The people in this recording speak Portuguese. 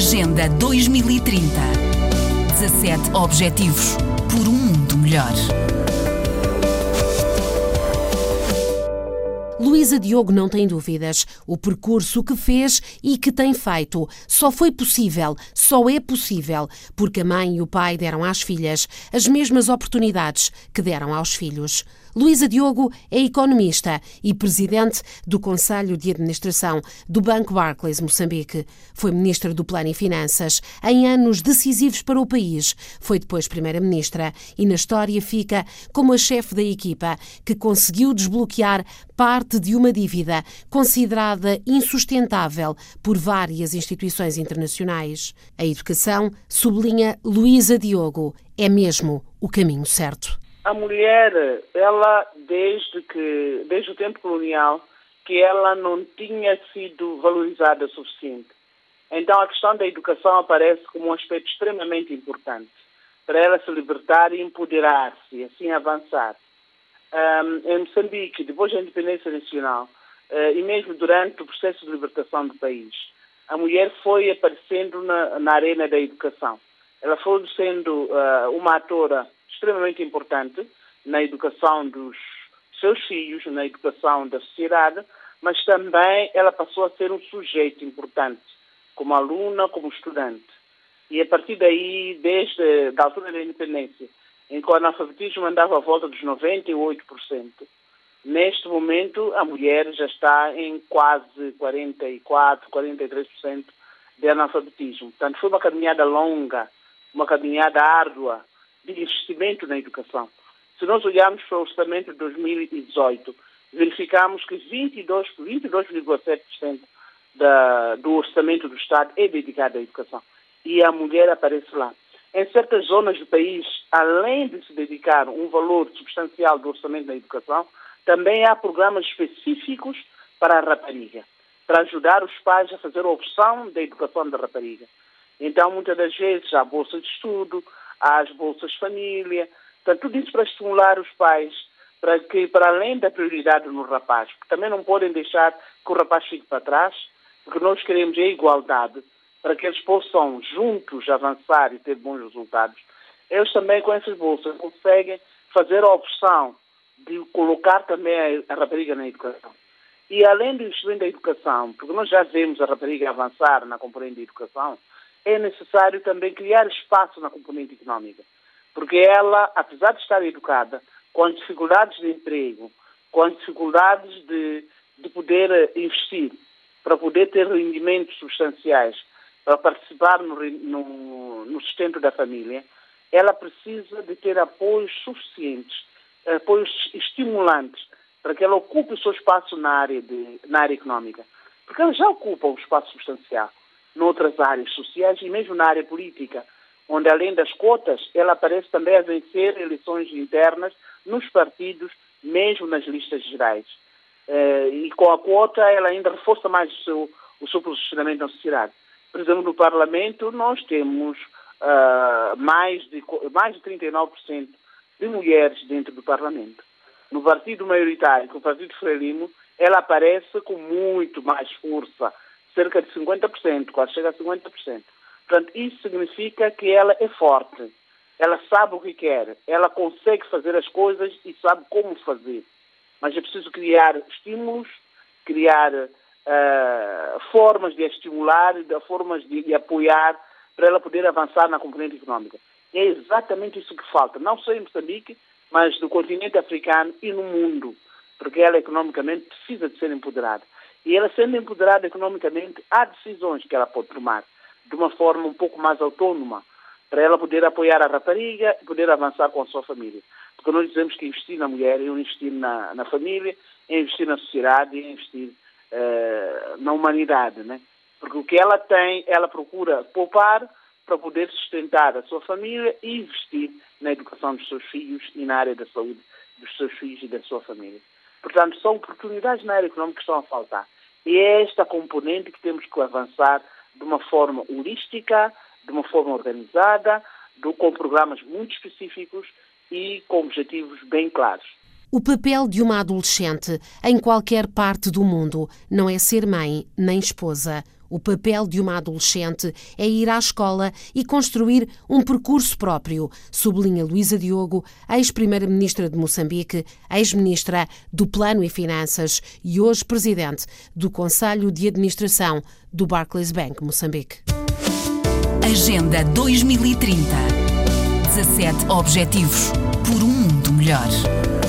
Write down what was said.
Agenda 2030. 17 Objetivos por um mundo melhor. Luísa Diogo não tem dúvidas. O percurso que fez e que tem feito só é possível, porque a mãe e o pai deram às filhas as mesmas oportunidades que deram aos filhos. Luísa Diogo é economista e presidente do Conselho de Administração do Banco Barclays Moçambique. Foi ministra do Plano e Finanças em anos decisivos para o país. Foi depois primeira-ministra e na história fica como a chefe da equipa que conseguiu desbloquear parte de uma dívida considerada insustentável por várias instituições internacionais. A educação, sublinha Luísa Diogo, é mesmo o caminho certo. A mulher, ela, desde o tempo colonial, que ela não tinha sido valorizada o suficiente. Então a questão da educação aparece como um aspecto extremamente importante para ela se libertar e empoderar-se, assim avançar. Em Moçambique, depois da independência nacional, e mesmo durante o processo de libertação do país, a mulher foi aparecendo na arena da educação. Ela foi sendo uma atora extremamente importante na educação dos seus filhos, na educação da sociedade, mas também ela passou a ser um sujeito importante, como aluna, como estudante. E a partir daí, desde a altura da independência, em que o analfabetismo andava à volta dos 98%, neste momento a mulher já está em quase 44%, 43% de analfabetismo. Portanto, foi uma caminhada longa, uma caminhada árdua de investimento na educação. Se nós olharmos para o orçamento de 2018, verificamos que 22,7% do orçamento do Estado é dedicado à educação. E a mulher aparece lá. Em certas zonas do país, além de se dedicar um valor substancial do orçamento da educação, também há programas específicos para a rapariga, para ajudar os pais a fazer a opção da educação da rapariga. Então, muitas das vezes, há bolsa de estudo, há as bolsas família, portanto, tudo isso para estimular os pais, para que, para além da prioridade no rapaz, porque também não podem deixar que o rapaz fique para trás, porque nós queremos a igualdade, para que eles possam juntos avançar e ter bons resultados. Eles também, com essas bolsas, conseguem fazer a opção de colocar também a rapariga na educação. E além do investimento da educação, porque nós já vemos a rapariga avançar na componente da educação, é necessário também criar espaço na componente económica. Porque ela, apesar de estar educada, com as dificuldades de emprego, com as dificuldades de poder investir, para poder ter rendimentos substanciais, para participar no sustento da família, ela precisa de ter apoios suficientes, apoios estimulantes, para que ela ocupe o seu espaço na área económica. Porque ela já ocupa um espaço substancial noutras áreas sociais e mesmo na área política, onde além das cotas, ela aparece também a vencer eleições internas nos partidos, mesmo nas listas gerais. E com a quota ela ainda reforça mais o seu posicionamento na sociedade. Por exemplo, no Parlamento nós temos mais de 39% de mulheres dentro do Parlamento. No partido maioritário, que é o Partido Frelimo, ela aparece com muito mais força, cerca de 50%, quase chega a 50%. Portanto, isso significa que ela é forte, ela sabe o que quer, ela consegue fazer as coisas e sabe como fazer. Mas é preciso criar estímulos, criar formas de estimular, formas de apoiar para ela poder avançar na componente económica. E é exatamente isso que falta, não só em Moçambique, mas no continente africano e no mundo, porque ela economicamente precisa de ser empoderada. E ela sendo empoderada economicamente, há decisões que ela pode tomar de uma forma um pouco mais autónoma, para ela poder apoiar a rapariga e poder avançar com a sua família. Porque nós dizemos que investir na mulher é investir na família, é investir na sociedade, é investir na humanidade, né? Porque o que ela tem, ela procura poupar para poder sustentar a sua família e investir na educação dos seus filhos e na área da saúde dos seus filhos e da sua família. Portanto, são oportunidades na área económica que estão a faltar. E é esta componente que temos que avançar de uma forma holística, de uma forma organizada, com programas muito específicos e com objetivos bem claros. O papel de uma adolescente em qualquer parte do mundo não é ser mãe nem esposa. O papel de uma adolescente é ir à escola e construir um percurso próprio, sublinha Luísa Diogo, ex-primeira-ministra de Moçambique, ex-ministra do Plano e Finanças e hoje presidente do Conselho de Administração do Barclays Bank Moçambique. Agenda 2030. 17 Objetivos por um mundo melhor.